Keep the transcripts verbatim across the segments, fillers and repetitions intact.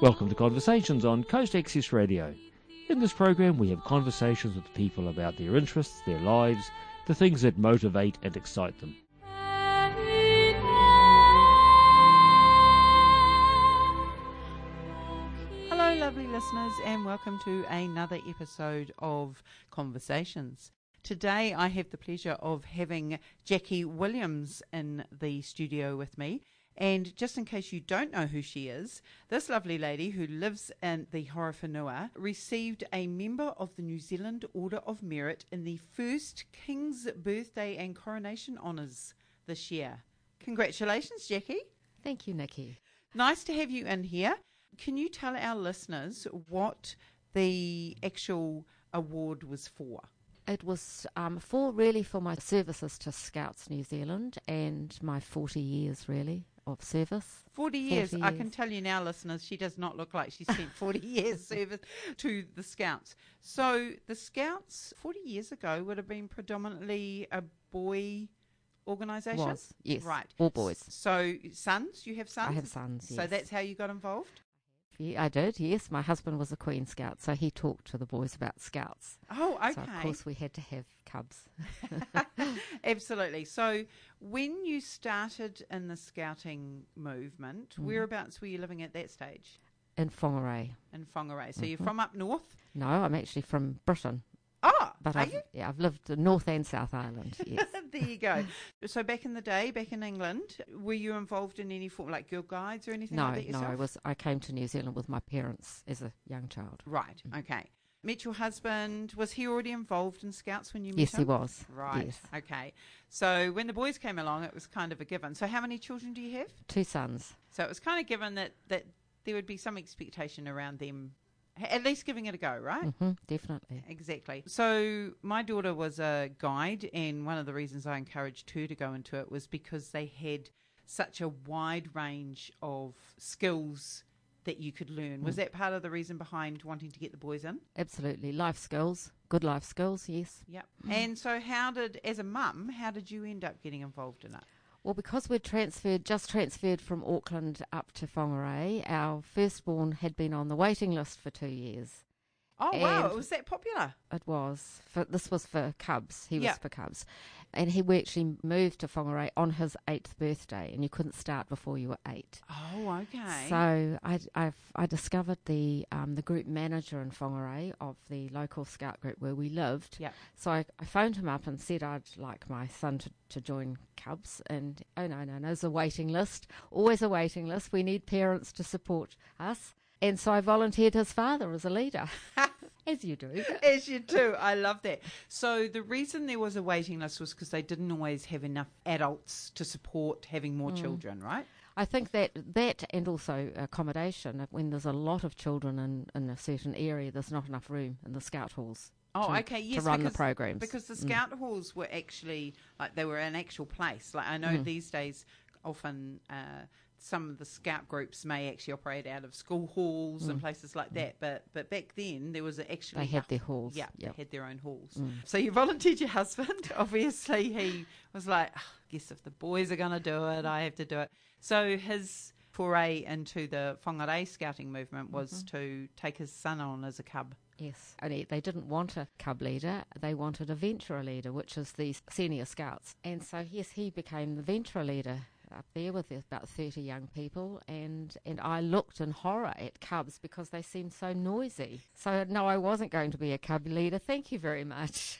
Welcome to Conversations on Coast Access Radio. In this program we have conversations with people about their interests, their lives, the things that motivate and excite them. Hello lovely listeners, and welcome to another episode of Conversations. Today I have the pleasure of having Jackie Williams in the studio with me. And just in case you don't know who she is, this lovely lady who lives in the Horowhenua received a member of the New Zealand Order of Merit in the first King's Birthday and Coronation Honours this year. Congratulations, Jackie. Thank you, Nikki. Nice to have you in here. Can you tell our listeners what the actual award was for? It was um, for really for my services to Scouts New Zealand and my forty years really of service. forty years. forty I years. can tell you now, listeners, she does not look like she spent forty years service to the Scouts. So the Scouts forty years ago would have been predominantly a boy organisation? Was, yes. Right. All boys. So sons? You have sons? I have sons, yes. So that's how you got involved? Yeah, I did, yes. My husband was a Queen Scout, so he talked to the boys about Scouts. Oh, okay. So, of course, we had to have cubs. Absolutely. So when you started in the Scouting movement, mm. whereabouts were you living at that stage? In Whangarei. In Whangarei. So mm-hmm. you're from up north? No, I'm actually from Britain. Oh, but are I've, you? Yeah, I've lived in North and South Ireland, yes. There you go. So back in the day, back in England, were you involved in any form, like Girl Guides or anything no, like that yourself? No, I was. I came to New Zealand with my parents as a young child. Right, mm-hmm. Okay. Met your husband. Was he already involved in Scouts when you met yes, him? Yes, he was. Right, yes. Okay. So when the boys came along, it was kind of a given. So how many children do you have? Two sons. So it was kind of given that, that there would be some expectation around them at least giving it a go, right? Mm-hmm, definitely. Exactly. So my daughter was a guide, and one of the reasons I encouraged her to go into it was because they had such a wide range of skills that you could learn. Was mm. that part of the reason behind wanting to get the boys in? Absolutely. Life skills, good life skills, yes. Yep. Mm. And so how did, as a mum, how did you end up getting involved in it? Well, because we'd transferred, just transferred from Auckland up to Whangarei, our firstborn had been on the waiting list for two years. Oh, wow. It was that popular? It was. For, this was for cubs. He was yep. for cubs. And he we actually moved to Whangarei on his eighth birthday, and you couldn't start before you were eight. Oh, okay. So I, I've, I discovered the um, the group manager in Whangarei of the local scout group where we lived. Yep. So I, I phoned him up and said I'd like my son to, to join Cubs. And, oh, no, no, no, there's a waiting list. Always a waiting list. We need parents to support us. And so I volunteered his father as a leader. As you do. As you do. I love that. So the reason there was a waiting list was because they didn't always have enough adults to support having more mm. children, right? I think that that and also accommodation. When there's a lot of children in, in a certain area, there's not enough room in the scout halls. Oh, to, okay, yes. To run because, the programs. Because the scout mm. halls were actually, like, they were an actual place. Like, I know mm. these days often uh, some of the scout groups may actually operate out of school halls mm. and places like that. But but back then, there was actually... They had their halls. Yeah, yep. they had their own halls. Mm. So you volunteered your husband. Obviously, he was like, oh, I guess if the boys are going to do it, I have to do it. So his foray into the Whangarei scouting movement was mm-hmm. to take his son on as a cub. Yes, and they didn't want a cub leader, they wanted a venturer leader, which is the senior scouts. And so, yes, he became the venturer leader up there with about thirty young people, and, and I looked in horror at cubs because they seemed so noisy. So, no, I wasn't going to be a cub leader. Thank you very much.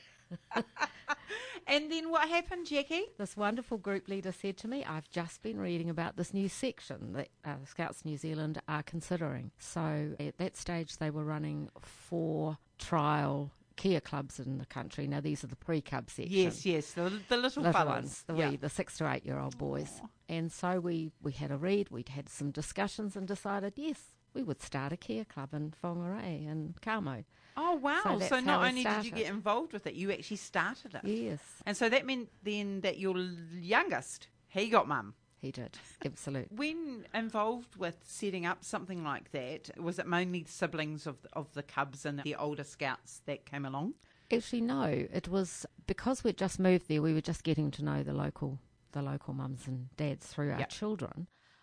And then what happened, Jackie? This wonderful group leader said to me, I've just been reading about this new section that uh, Scouts New Zealand are considering. So at that stage they were running four trial Kia clubs in the country. Now these are the pre-cub section. Yes, yes, the, the little, little fellas. ones, the, yeah. wee, the six to eight year old boys. Aww. And so we, we had a read, we'd had some discussions and decided, yes, we would start a Kia club in Whangarei and Kamo. Oh, wow. So, so not only started. did you get involved with it, you actually started it. Yes. And so that meant then that your youngest, he got mum. He did, absolutely. When involved with setting up something like that, was it mainly siblings of the, of the cubs and the older scouts that came along? Actually, no. It was because we'd just moved there, we were just getting to know the local the local mums and dads through our yep. children.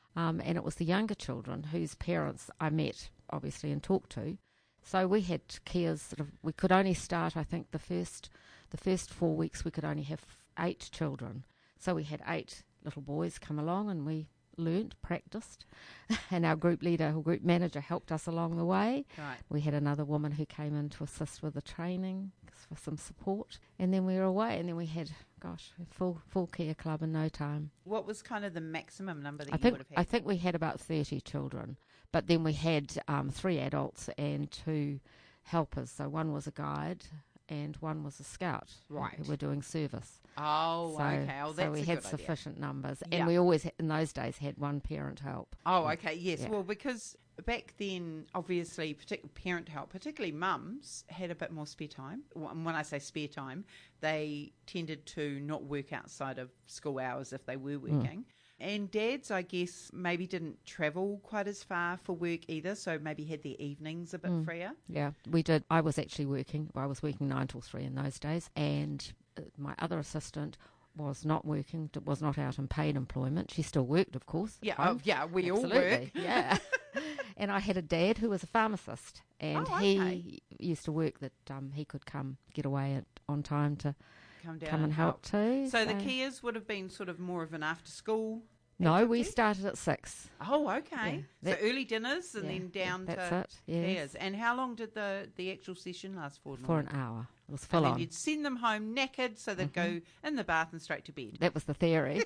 Um, and it was the younger children whose parents I met, obviously, and talked to. So we had cares sort of, we could only start, I think, the first the first four weeks we could only have eight children. So we had eight little boys come along and we learnt, practiced, and our group leader or group manager helped us along the way. Right. We had another woman who came in to assist with the training for some support, and then we were away, and then we had, gosh, a full full care club in no time. What was kind of the maximum number that I you think would have had? I think we had about thirty children, but then we had um, three adults and two helpers. So one was a guide and one was a scout. Right. Who were doing service. Oh, so, okay. Oh, that's so we a had good idea. sufficient numbers, Yeah. and we always in those days had one parent help. Oh, okay, yes. Yeah. Well, because back then, obviously, partic- parent help, particularly mums, had a bit more spare time. And when I say spare time, they tended to not work outside of school hours if they were working. And dads, I guess, maybe didn't travel quite as far for work either, so maybe had their evenings a bit freer. Yeah, we did. I was actually working. I was working nine till three in those days, and uh, my other assistant was not working, was not out in paid employment. She still worked, of course. at Yeah, home. oh, yeah, we all work. Absolutely, yeah. And I had a dad who was a pharmacist, and Oh, he okay. used to work that um, he could come get away at, on time to Come down come and help too. So the Kias would have been sort of more of an after-school. No, we activity? started at six. Oh, okay. Yeah, that- so early dinners and yeah, then down that's to it, yes. Kias. And how long did the, the actual session last for? For an normally? hour. It was And full then on. you'd send them home knackered so they'd go in the bath and straight to bed. That was the theory.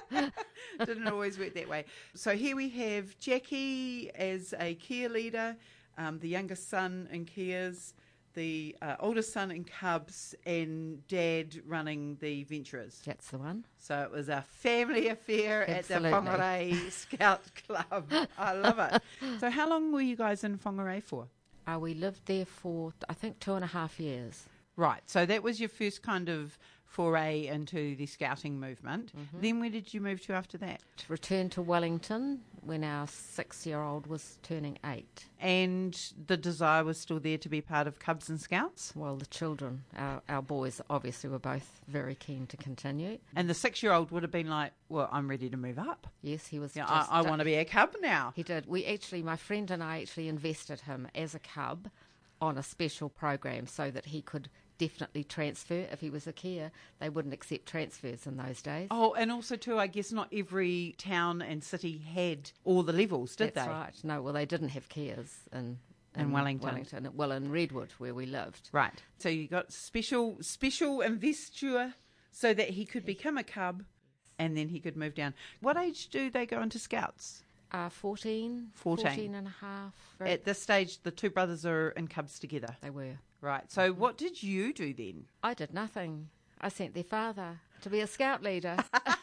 Didn't always work that way. So here we have Jackie as a care leader, um, the youngest son in Kias, the uh, oldest son in Cubs, and Dad running the Venturers. That's the one. So it was a family affair Absolutely. at the Whangarei Scout Club. I love it. So how long were you guys in Whangarei for? Uh, we lived there for, I think, two and a half years. Right, so that was your first kind of foray into the scouting movement. Then where did you move to after that? To return to Wellington when our six-year-old was turning eight. And the desire was still there to be part of Cubs and Scouts? Well, the children, our, our boys, obviously were both very keen to continue. And the six-year-old would have been like, well, I'm ready to move up. Yes, he was Yeah, just... I, I want to be a Cub now. He did. We actually, my friend and I actually invested him as a cub on a special program so that he could definitely transfer. If he was a Kia, they wouldn't accept transfers in those days. Oh, and also too, I guess not every town and city had all the levels, did That's they? right. No, well, they didn't have Kias in, In Wellington. Wellington. Well, in Redwood, where we lived. Right. So you got special special investiture so that he could become a Cub and then he could move down. What age do they go into Scouts? Uh, fourteen, fourteen. fourteen and a half. Very- At this stage, the two brothers are in Cubs together. they were. Right. So what did you do then? I did nothing. I sent their father to be a scout leader.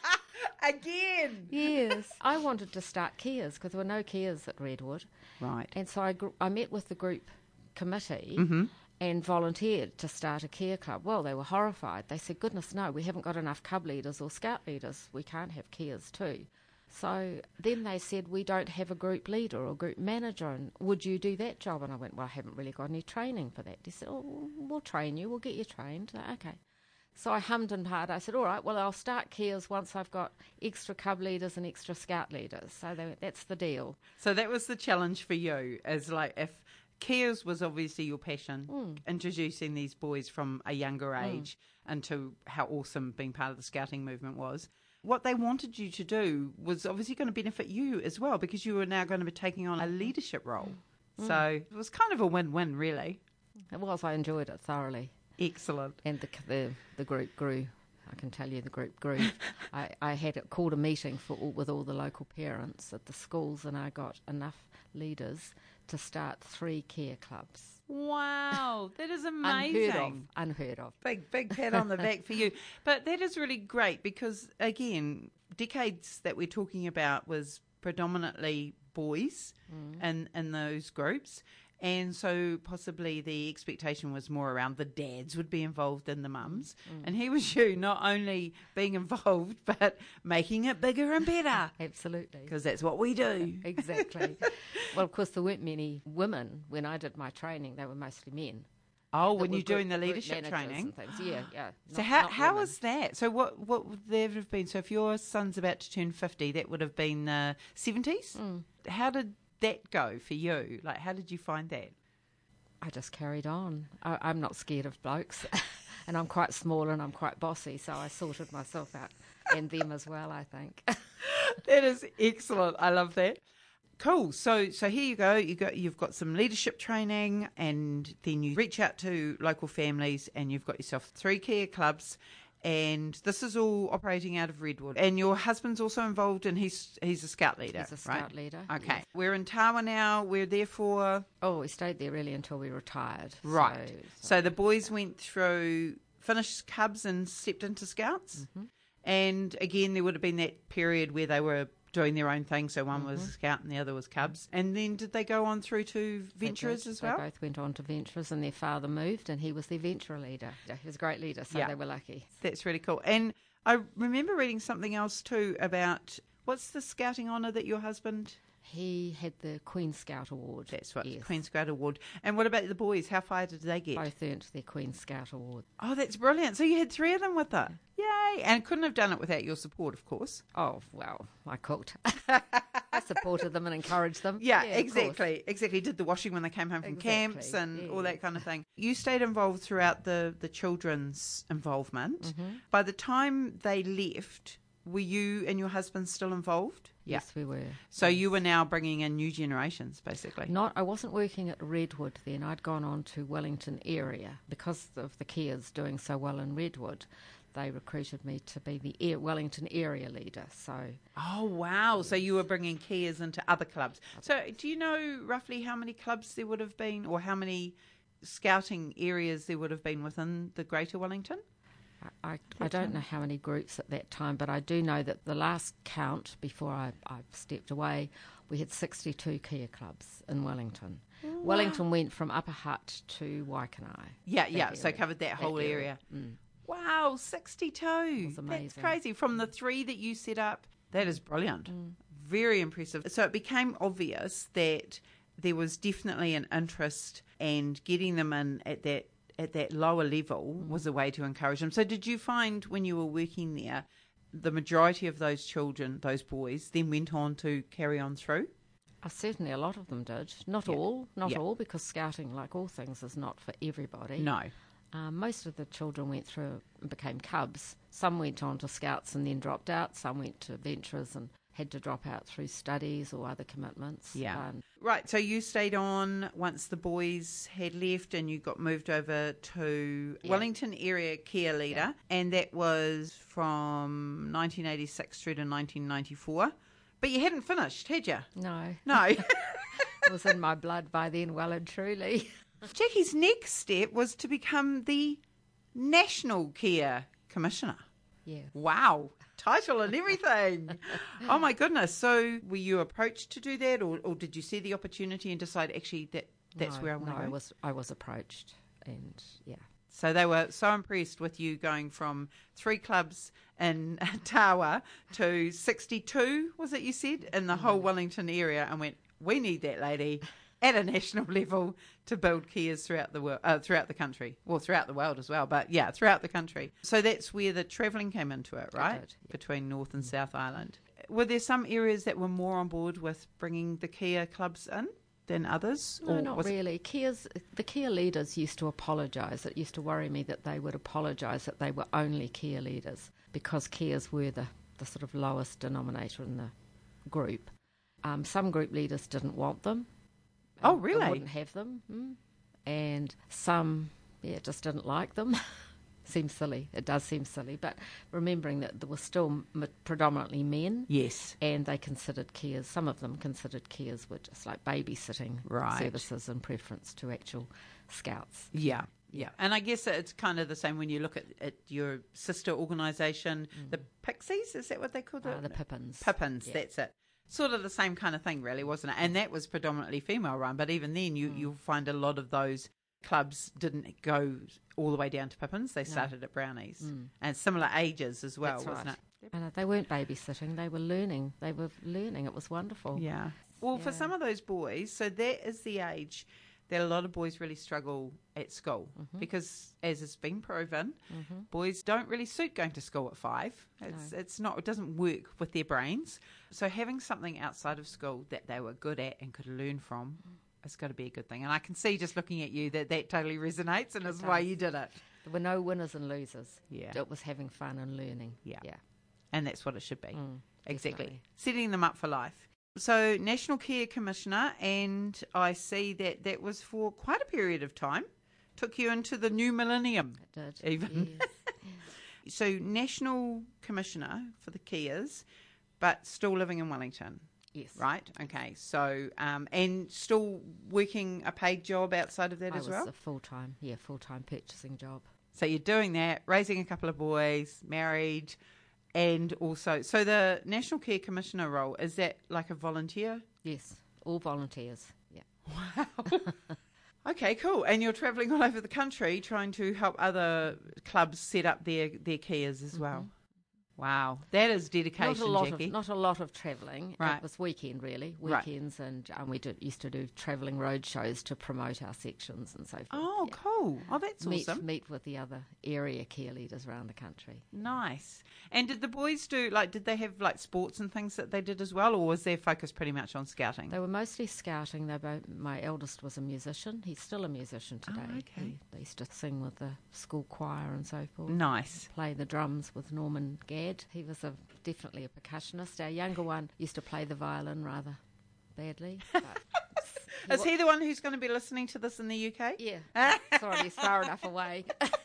Again. Yes. I wanted to start Kias because there were no Kias at Redwood. Right. And so I, gr- I met with the group committee Mm-hmm. and volunteered to start a care club. Well, they were horrified. They said, goodness, no, we haven't got enough cub leaders or scout leaders. We can't have Kias too. So then they said, we don't have a group leader or group manager, and would you do that job? And I went, well, I haven't really got any training for that. They said, oh, we'll train you. We'll get you trained. So, okay. So I hummed and hawed. I said, all right, well, I'll start Kias once I've got extra cub leaders and extra scout leaders. So they went, that's the deal. So that was the challenge for you, as like if Kias was obviously your passion, Mm. introducing these boys from a younger age into how awesome being part of the scouting movement was. What they wanted you to do was obviously going to benefit you as well, because you were now going to be taking on a leadership role. Mm. So it was kind of a win-win, really. It was. I enjoyed it thoroughly. Excellent. And the, the the group grew. I can tell you the group grew. I, I had called a meeting for all, with all the local parents at the schools, and I got enough leaders to start three care clubs. Wow, that is amazing. Unheard of. Unheard of. Big, big pat on the back for you. But that is really great because, again, decades that we're talking about was predominantly boys Mm. in, in those groups. And so possibly the expectation was more around the dads would be involved in the mums. Mm. And here was you not only being involved, but making it bigger and better. Absolutely. Because that's what we do. Exactly. Well, of course, there weren't many women when I did my training. They were mostly men. Oh, that when were you're doing group- the group leadership managers training. and things. Yeah, yeah. So not- how not how women. was that? So what what would there have been? So if your son's about to turn fifty, that would have been the seventies. Mm. How did that go for you? Like, how did you find that? I just carried on. I, I'm not scared of blokes, and I'm quite small and I'm quite bossy, so I sorted myself out and them as well, I think. That is excellent. I love that. Cool. So so here you go. You got you've got some leadership training, and then you reach out to local families, and you've got yourself three care clubs, and this is all operating out of Redwood. And your husband's also involved, and he's he's a scout leader. He's a scout right? leader. Okay. Yes. We're in Tawa now. We're there for Oh, we stayed there really until we retired. right. So, So, the boys went through finished Cubs and stepped into Scouts, mm-hmm. and again there would have been that period where they were doing their own thing. So one was Scout and the other was Cubs. And then did they go on through to They Venturers did. as well? They both went on to Venturers, and their father moved, and he was their Venturer leader. Yeah, he was a great leader, so Yeah. they were lucky. That's really cool. And I remember reading something else too about what's the scouting honour that your husband? He had the Queen Scout Award. That's what, yes. the Queen Scout Award. And what about the boys? How far did they get? Both earned their Queen Scout Award. Oh, that's brilliant. So you had three of them with her. Yay. And couldn't have done it without your support, of course. Oh, well, I cooked. I supported them and encouraged them. Yeah, of course. exactly. Exactly. Did the washing when they came home from Exactly, camps and all that yes. kind of thing. You stayed involved throughout the, the children's involvement. Mm-hmm. By the time they left, were you and your husband still involved? Yes, we were. So you were now bringing in new generations, basically. Not, I wasn't working at Redwood then. I'd gone on to Wellington area because of the Kias doing so well in Redwood. They recruited me to be the air, Wellington area leader. So Oh, wow. So you were bringing Kias into other clubs. So do you know roughly how many clubs there would have been or how many scouting areas there would have been within the Greater Wellington? I, I, I don't know how many groups at that time, but I do know that the last count before I, I stepped away, we had sixty-two Kia clubs in Wellington. Wow. Wellington went from Upper Hutt to Waikanae. Yeah, That yeah. So area. covered that whole That area. Mm. Wow, sixty-two. was That's amazing. crazy. From the three that you set up, that is brilliant. Very impressive. So it became obvious that there was definitely an interest, and getting them in at that at that lower level was a way to encourage them. So did you find when you were working there, the majority of those children, those boys, then went on to carry on through? Uh, certainly a lot of them did. Not Yeah. all, not Yeah. all, because scouting, like all things, is not for everybody. No. Um, most of the children went through and became Cubs. Some went on to Scouts and then dropped out. Some went to Venturers and had to drop out through studies or other commitments. Yeah. Um, Right, so you stayed on once the boys had left and you got moved over to Yeah. Wellington area care leader, and that was from nineteen eighty-six through to nineteen ninety-four. But you hadn't finished, had you? no, No. it was in my blood by then, well and truly. Jackie's next step was to become the National Care Commissioner. Yeah. Wow. Title and everything. Oh my goodness. So were you approached to do that, or, or did you see the opportunity and decide actually that that's no, where I want no, to go? I was, I was approached, and yeah. So they were so impressed with you going from three clubs in Tawa to sixty-two, was it you said, in the whole Wellington area, and went, we need that lady at a national level to build Kias throughout the world, uh, throughout the country, well, throughout the world as well, but yeah, throughout the country. So that's where the travelling came into it, right? did, yeah. Between North and South Island. Were there some areas that were more on board with bringing the Kia clubs in than others? No, Or not was it- really. Kia's, the Kia leaders used to apologise. It used to worry me that they would apologise that they were only Kia leaders because Kias were the, the sort of lowest denominator in the group. Um, some group leaders didn't want them. Oh, um, really? They wouldn't have them. Mm. And some, yeah, just didn't like them. Seems silly. It does seem silly. But remembering that there were still m- predominantly men. Yes. And they considered Kias, some of them considered Kias were just like babysitting Right. services in preference to actual scouts. Yeah, yeah. And I guess it's kind of the same when you look at, at your sister organisation, the Pixies, is that what they called it? Uh, the Pippins. Pippins, Yeah. that's it. Sort of the same kind of thing, really, wasn't it? And that was predominantly female run, but even then you, you'll find a lot of those clubs didn't go all the way down to Pippins. They started at Brownies. And similar ages as well, That's wasn't right. it? And uh, they weren't babysitting, they were learning. They were learning. It was wonderful. Yeah. Well, for Yeah. some of those boys, so that is the age that a lot of boys really struggle at school Mm-hmm. because, as has been proven, Mm-hmm. boys don't really suit going to school at five. It's No. it's not. It doesn't work with their brains. So having something outside of school that they were good at and could learn from, it's got to be a good thing. And I can see just looking at you that that totally resonates, and is why does. you did it. There were no winners and losers. Yeah. It was having fun and learning. Yeah. Yeah. And that's what it should be. Mm, Exactly. definitely. Setting them up for life. So, National Care Commissioner, and I see that that was for quite a period of time. Took you into the new millennium. It did. Even. Yes. So, National Commissioner for the Cares, but still living in Wellington, Yes. right? Okay. So, um, and still working a paid job outside of that I as was well? a full-time, yeah, full-time purchasing job. So, you're doing that, raising a couple of boys, married, and also, so the National Care Commissioner role, is that like a volunteer? Yes. All volunteers. Yeah. Wow. Okay, cool. And you're travelling all over the country trying to help other clubs set up their, their cares as well. Wow. That is dedication, Not a lot Jackie. of not a lot of travelling. Right. It was weekend really, Right. weekends, and um, we did used to do travelling road shows to promote our sections and so forth. Oh, yeah. cool. Oh, that's meet awesome. meet with the other area care leaders around the country. Nice. And did the boys do, like, did they have, like, sports and things that they did as well, or was their focus pretty much on scouting? They were mostly scouting. They both, my eldest was a musician. He's still a musician today. Oh, okay. He, they used to sing with the school choir and so forth. Nice. Play the drums with Norman Gadd. He was a, definitely a percussionist. Our younger one used to play the violin rather badly. But he Is wa- he the one who's going to be listening to this in the U K? Yeah. Sorry, he's far enough away.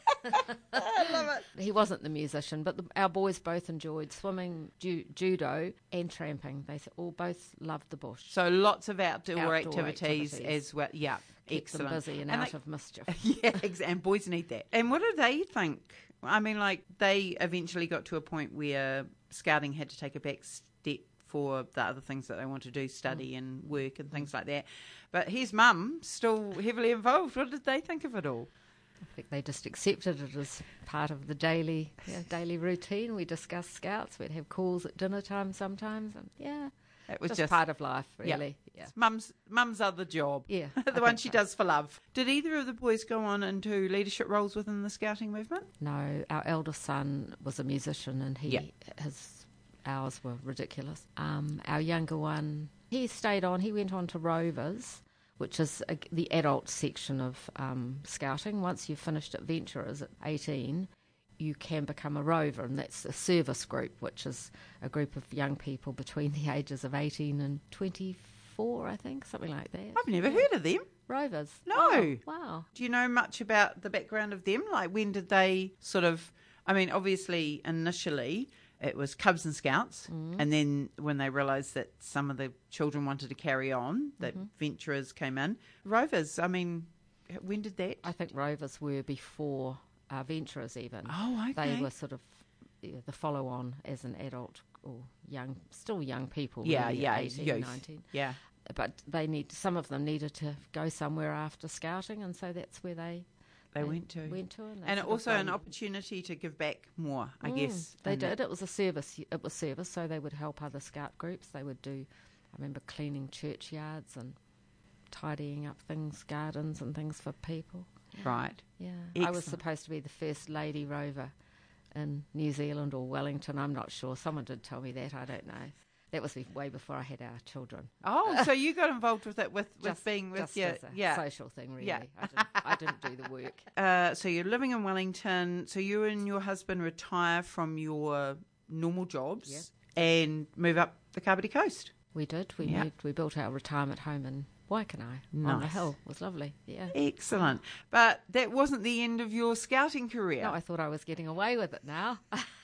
I love it. He wasn't the musician, but the, our boys both enjoyed swimming, ju- judo, and tramping. They s- all both loved the bush. So lots of outdoor, Outdoor activities, activities. as well. Yeah, Keep excellent. them busy and, And out they- of mischief. Yeah, ex- and boys need that. And what do they think? I mean, like, they eventually got to a point where scouting had to take a back step for the other things that they want to do, study and work and things like that. But his mum, still heavily involved. What did they think of it all? I think they just accepted it as part of the daily yeah, daily routine. We discussed scouts. We'd have calls at dinner time sometimes. And yeah, It was just, just, part of life, yeah. really. Yeah. mum's mum's other job. Yeah. I the think one she so. does for love. Did either of the boys go on into leadership roles within the scouting movement? No, our eldest son was a musician, and he Yeah. his hours were ridiculous. Um, our younger one, he stayed on. He went on to Rovers, which is a, the adult section of um, scouting. Once you've finished adventurers at eighteen, you can become a rover, and that's a service group, which is a group of young people between the ages of eighteen and twenty-four, I think, something like that. I've never heard of them. Rovers. No. Oh, wow. Do you know much about the background of them? Like, when did they sort of, I mean, obviously, initially, it was Cubs and Scouts. Mm. And then when they realised that some of the children wanted to carry on, the Mm-hmm. Venturers came in. Rovers, I mean, when did that? I think Rovers were before uh, Venturers even. Oh, okay. They were sort of yeah, the follow-on as an adult or young, still young people. Yeah, really, yeah, eighteen, youth. nineteen. Yeah. But they need some of them needed to go somewhere after scouting, and so that's where they They went to. Went to and, they And sort of also an gone- opportunity to give back more, I Mm, guess. they in did. that. It was a service. It was service, so they would help other scout groups. They would do. I remember cleaning churchyards and tidying up things, gardens and things for people. Right. Yeah, I was Excellent. supposed to be the first lady rover in New Zealand or Wellington. I'm not sure. Someone did tell me that. I don't know. That was be- way before I had our children. Oh, so you got involved with it, with, with Just- being with just your, as a yeah. social thing, really. Yeah. I, didn't, I didn't do the work. Uh, so you're living in Wellington. So you and your husband retire from your normal jobs Yep. and move up the Kapiti Coast. We did. We Yeah. moved. We built our retirement home in Waikanae on the Nice. hill. It was lovely. Yeah. Excellent. But that wasn't the end of your scouting career. No, I thought I was getting away with it now.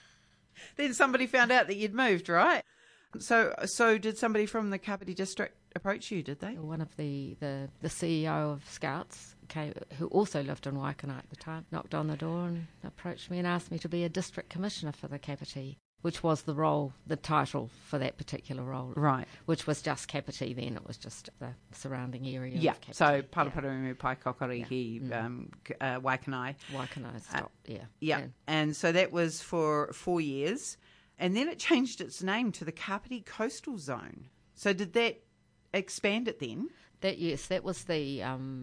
Then somebody found out that you'd moved, right? So, so did somebody from the Kapiti district approach you? Did they? One of the, the, the C E O of Scouts, came, who also lived in Waikanae at the time, knocked on the door and approached me and asked me to be a district commissioner for the Kapiti, which was the role, the title for that particular role, Right. which was just Kapiti then. It was just the surrounding area Yeah. of Kapiti. So yeah. Paraparaumu, Paikokorihi, Yeah. Mm. um, K- uh, Waikanae. Waikanae stopped, yeah. Yeah. And And so that was for four years. And then it changed its name to the Kapiti Coastal Zone. So did that expand it then? that, yes, that was the um,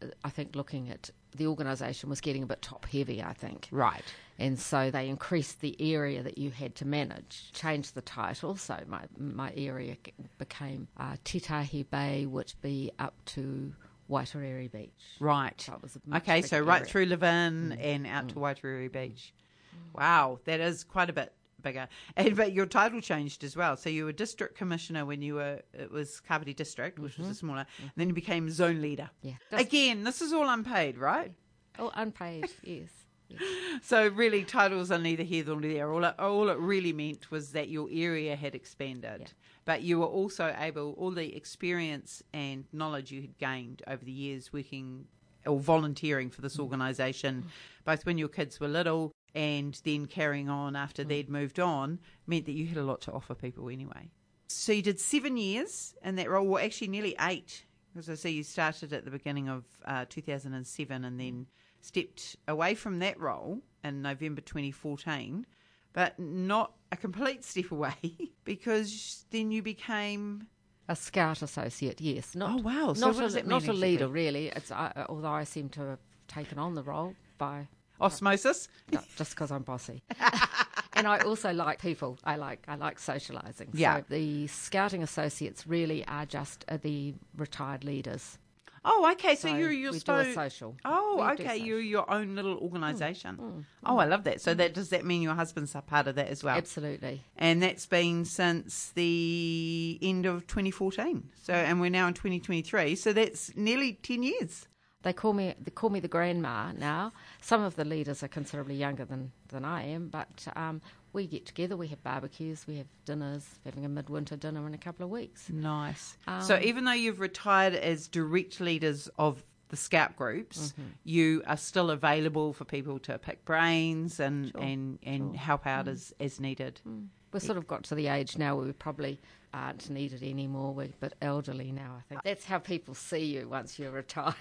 I think looking at the organisation was getting a bit top-heavy, I think. Right. And so they increased the area that you had to manage, changed the title, so my my area became uh, Titahi Bay, which be up to Waitarere Beach. Right. So it was a much Okay, bigger so right area. through Levin Mm. and out Mm. to Waitarere Beach. Wow, that is quite a bit bigger. And but your title changed as well. So you were district commissioner when you were, it was Kapiti District, which Mm-hmm. was a smaller, and then you became zone leader. Yeah. Just- Again, this is all unpaid, right? oh, unpaid, yes. yes. So really, titles are neither here nor there. All it, all it really meant was that your area had expanded, Yeah. but you were also able, all the experience and knowledge you had gained over the years working or volunteering for this organisation, both when your kids were little and then carrying on after they'd moved on, meant that you had a lot to offer people anyway. So you did seven years in that role, well, actually nearly eight, because I see you started at the beginning of uh, two thousand seven and then stepped away from that role in November twenty fourteen, but not a complete step away because then you became... A Scout associate, yes. Not, Oh, wow. So not what a, does that mean Not a leader, exactly? really. It's uh, although I seem to have taken on the role by... Osmosis? No, just because I'm bossy. And I also like people. I like I like socialising. Yeah. So the Scouting associates really are just uh, the retired leaders. Oh, okay. So, So you're you're we so do a social. Oh, We do okay. social. You're your own little organisation. Mm, Oh, I love that. So that does that mean your husband's a part of that as well? Absolutely. And that's been since the end of twenty fourteen. So, and we're now in twenty twenty-three. So that's nearly ten years. They call me they call me the grandma now. Some of the leaders are considerably younger than, than I am, but um, we get together, we have barbecues, we have dinners, having a midwinter dinner in a couple of weeks. Nice. Um, so even though you've retired as direct leaders of the Scout groups, Mm-hmm. you are still available for people to pick brains and, Sure, and, and sure. help out as, as needed. Mm. We've sort of got to the age now where we probably aren't needed anymore. We're a bit elderly now, I think. That's how people see you once you're retired.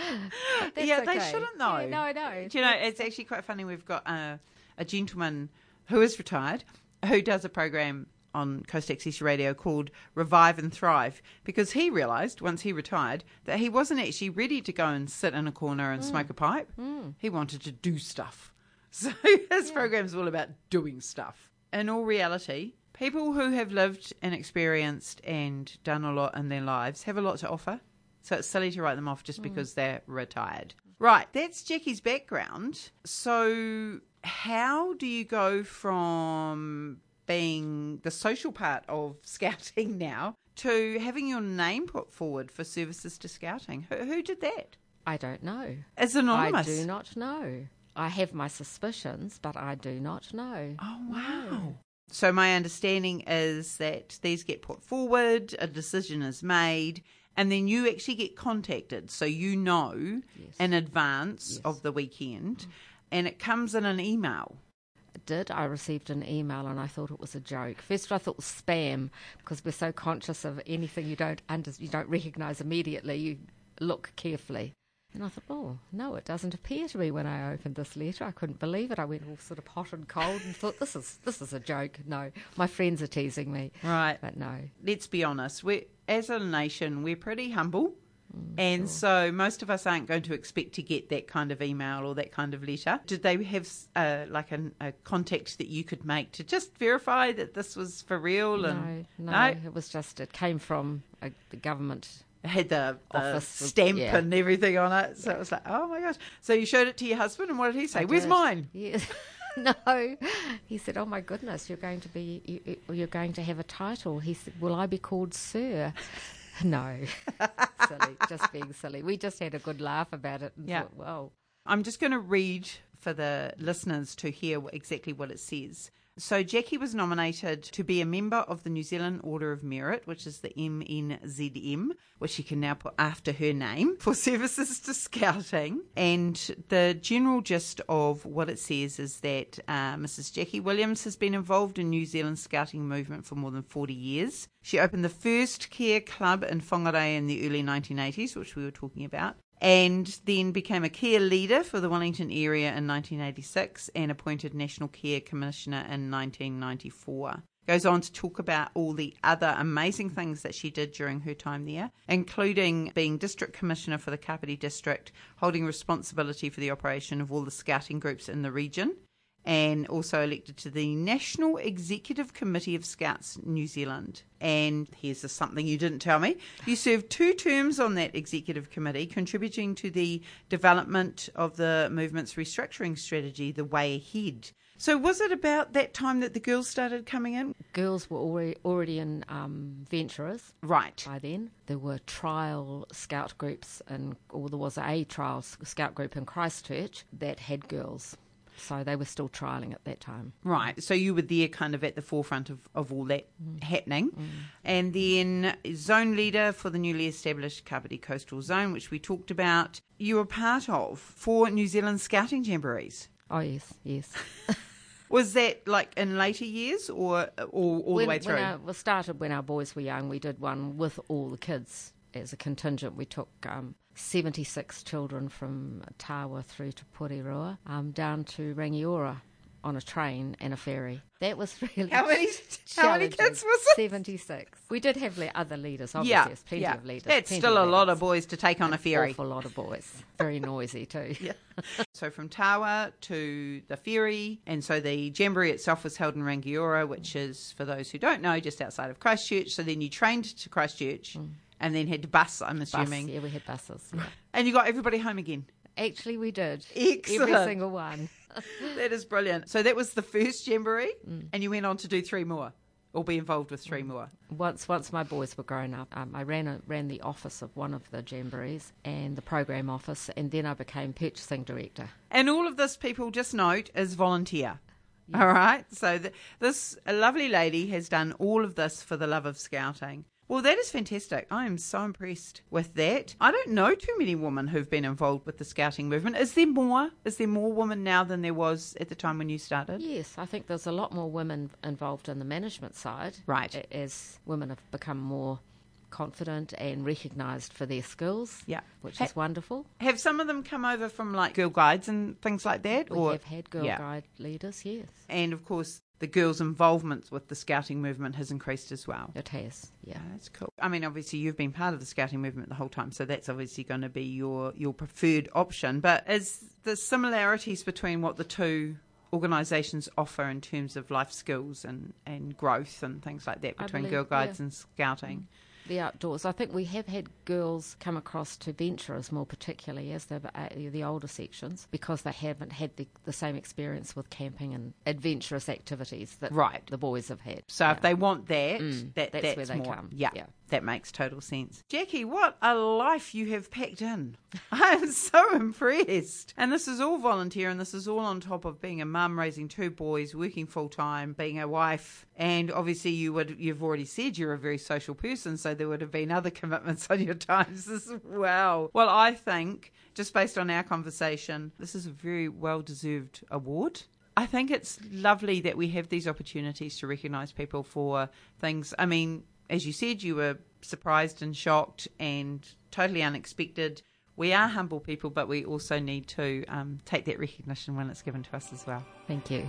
But that's Yeah, they okay. shouldn't though. Yeah, no, I know. Do you know, it's actually quite funny. We've got a, a gentleman who is retired who does a program on Coast Access Radio called Revive and Thrive, because he realised once he retired that he wasn't actually ready to go and sit in a corner and smoke a pipe. Mm. He wanted to do stuff. So his program's all about doing stuff. In all reality, people who have lived and experienced and done a lot in their lives have a lot to offer. So it's silly to write them off just because they're retired. Right, that's Jackie's background. So how do you go from being the social part of Scouting now to having your name put forward for services to Scouting? Who, who did that? I don't know. It's anonymous. I do not know. I have my suspicions, but I do not know. Oh, wow. So my understanding is that these get put forward, a decision is made, and then you actually get contacted. So you know Yes. in advance Yes. of the weekend, and it comes in an email. I did. I received an email and I thought it was a joke. First I thought it was spam because we're so conscious of anything you don't under, you don't recognise immediately. You look carefully. And I thought, oh, no, it doesn't appear to me when I opened this letter. I couldn't believe it. I went all sort of hot and cold and thought, this is this is a joke. No, my friends are teasing me. Right. But no. Let's be honest. We, as a nation, we're pretty humble. Mm, And sure. so most of us aren't going to expect to get that kind of email or that kind of letter. Did they have uh, like a, a contact that you could make to just verify that this was for real? And No, no, No? it was just, it came from a, the government. It had the, the Office with- stamp yeah. and everything on it. So it was like, oh my gosh. So you showed it to your husband, and what did he say? I Where's did. mine? Yes. No. He said, oh my goodness, you're going to be, you, you're going to have a title. He said, will I be called Sir? No. Silly, just being silly. We just had a good laugh about it and Yeah. thought, well, I'm just going to read for the listeners to hear what, exactly what it says. So Jackie was nominated to be a member of the New Zealand Order of Merit, which is the M N Z M, which she can now put after her name, for services to Scouting. And the general gist of what it says is that uh, Missus Jackie Williams has been involved in New Zealand Scouting movement for more than forty years. She opened the first care club in Whangarei in the early nineteen eighties, which we were talking about, and then became a care leader for the Wellington area in nineteen eighty-six and appointed National Care Commissioner in nineteen ninety-four. Goes on to talk about all the other amazing things that she did during her time there, including being District Commissioner for the Kapiti District, holding responsibility for the operation of all the scouting groups in the region, and also elected to the National Executive Committee of Scouts New Zealand. And here's a, something you didn't tell me. You served two terms on that executive committee, contributing to the development of the movement's restructuring strategy, The Way Ahead. So was it about that time that the girls started coming in? Girls were already, already in um, Venturers. Right. By then. There were trial scout groups, and, or there was a trial scout group in Christchurch that had girls. So they were still trialling at that time. Right. So you were there kind of at the forefront of, of all that mm. happening. Mm. And then zone leader for the newly established Kapiti Coastal Zone, which we talked about, you were part of for New Zealand Scouting Jamborees. Oh, yes, yes. Was that like in later years or, or all when, the way through? When our, well, started when our boys were young. We did one with all the kids as a contingent. We took um, seventy-six children from Tawa through to Porirua, um, down to Rangiora on a train and a ferry. That was really How many, how many kids was it? seventy-six. We did have le- other leaders, obviously. Yeah, There's plenty yeah. of leaders. That's plenty still of a lot leaders. of boys to take on An a ferry. Awful lot of boys. Very noisy too. Yeah. So from Tawa to the ferry, and so the jamboree itself was held in Rangiora, which is, for those who don't know, just outside of Christchurch. So then you trained to Christchurch mm. and then had to bus, I'm assuming. Bus, yeah, we had buses. Yeah. And you got everybody home again. Actually, we did. Excellent. Every single one. That is brilliant. So that was the first jamboree, mm. and you went on to do three more, or be involved with three mm. more. Once once my boys were grown up, um, I ran a, ran the office of one of the jamborees and the program office, and then I became purchasing director. And all of this, people, just note, is volunteer. Yeah. All right? So th- this a lovely lady has done all of this for the love of scouting. Well, that is fantastic. I am so impressed with that. I don't know too many women who've been involved with the scouting movement. Is there more? Is there more women now than there was at the time when you started? Yes, I think there's a lot more women involved in the management side. Right. As women have become more confident and recognised for their skills, yeah, which ha- is wonderful. Have some of them come over from like Girl Guides and things like that? We or? have had Girl yeah. Guide leaders, yes. And of course, the girls' involvement with the scouting movement has increased as well. It has, yeah. Oh, that's cool. I mean, obviously, you've been part of the scouting movement the whole time, so that's obviously going to be your, your preferred option. But is the similarities between what the two organisations offer in terms of life skills and, and growth and things like that between believe, Girl Guides yeah. and scouting? The outdoors. I think we have had girls come across to Venturers more particularly as the, uh, the older sections, because they haven't had the, the same experience with camping and adventurous activities that right. the boys have had. So yeah. if they want that, mm, that that's, that's where they more. come. Yeah, yeah, that makes total sense. Jackie, what a life you have packed in. I'm so impressed. And this is all volunteer, and this is all on top of being a mum, raising two boys, working full time, being a wife, and obviously you would you've already said you're a very social person, so there would have been other commitments on your times as well. Well, I think, just based on our conversation, this is a very well-deserved award. I think it's lovely that we have these opportunities to recognise people for things. I mean, as you said, you were surprised and shocked and totally unexpected. We are humble people, but we also need to um, take that recognition when it's given to us as well. Thank you.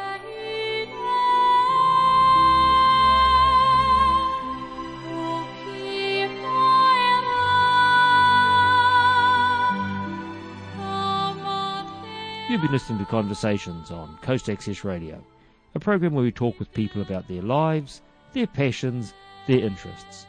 You've been listening to Conversations on Coast Access Radio, a program where we talk with people about their lives, their passions, their interests.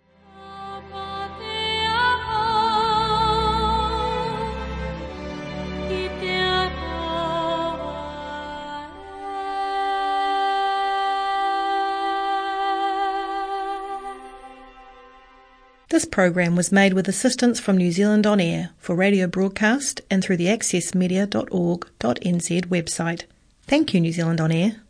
This program was made with assistance from New Zealand On Air for radio broadcast and through the access media dot org dot n z website. Thank you, New Zealand On Air.